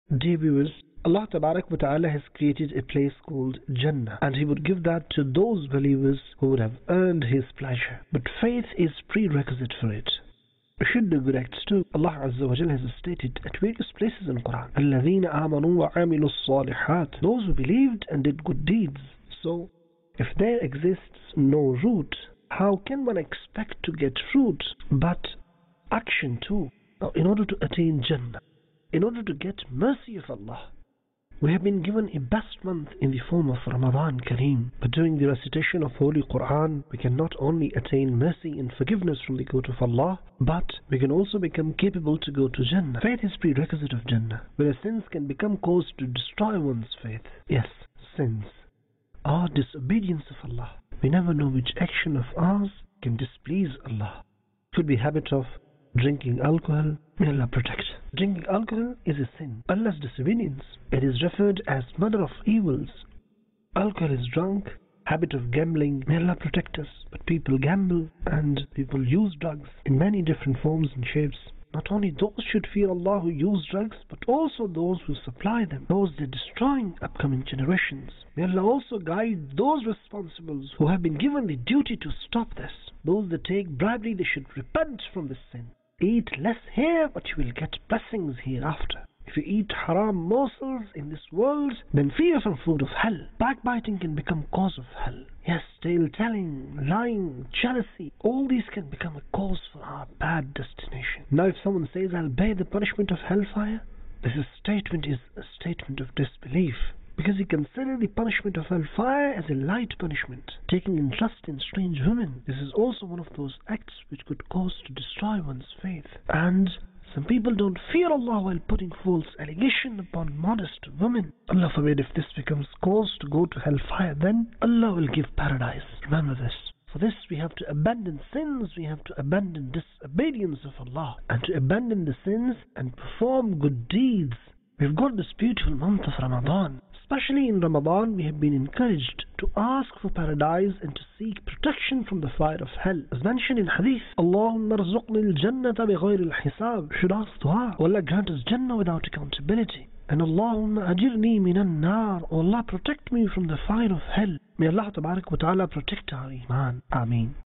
Dear viewers, Allah Tabarak wa Ta'ala has created a place called Jannah, and He would give that to those believers who would have earned His pleasure. But faith is prerequisite for it. We should do good acts too. Allah Azza wa Jalla has stated at various places in Quran, الَّذِينَ آمَنُوا وَعَمِلُوا الصَّالِحَاتِ, those who believed and did good deeds. So, if there exists no root, how can one expect to get fruit? But action too. Now, in order to attain Jannah, in order to get mercy of Allah, we have been given a best month in the form of Ramadan Kareem. But during the recitation of Holy Quran, we can not only attain mercy and forgiveness from the court of Allah, but we can also become capable to go to Jannah. Faith is prerequisite of Jannah, whereas sins can become cause to destroy one's faith. Yes, sins are disobedience of Allah. We never know which action of ours can displease Allah. Could be habit of drinking alcohol. May Allah protect. Drinking alcohol is a sin, Allah's disobedience. It is referred as mother of evils. Alcohol is drunk. Habit of gambling. May Allah protect us. But people gamble and people use drugs in many different forms and shapes. Not only those should fear Allah who use drugs, but also those who supply them, those that are destroying upcoming generations. May Allah also guide those responsible who have been given the duty to stop this. Those that take bribery, they should repent from this sin. Eat less here, but you will get blessings hereafter. If you eat haram morsels in this world, then fear from food of hell. Backbiting can become cause of hell. Yes, tale-telling, lying, jealousy, all these can become a cause for our bad destination. Now if someone says, I'll bear the punishment of hellfire, this statement is a statement of disbelief, because he considers the punishment of hellfire as a light punishment. Taking interest in strange women, this is also one of those acts which could cause to destroy one's faith. And some people don't fear Allah while putting false allegation upon modest women. Allah forbid, if this becomes cause to go to hellfire, then Allah will give paradise. Remember this. For this we have to abandon sins, we have to abandon disobedience of Allah, and to abandon the sins and perform good deeds. We've got this beautiful month of Ramadan. Especially in Ramadan, we have been encouraged to ask for paradise and to seek protection from the fire of hell. As mentioned in Hadith, Allahumma rzuqni al-jannata bighayri al-hisab. Should ask dua. Allah grant us Jannah without accountability. And Allahumma ajirni minan nar. O Allah, protect me from the fire of hell. May Allah Tabarak wa Ta'ala protect our iman. Ameen.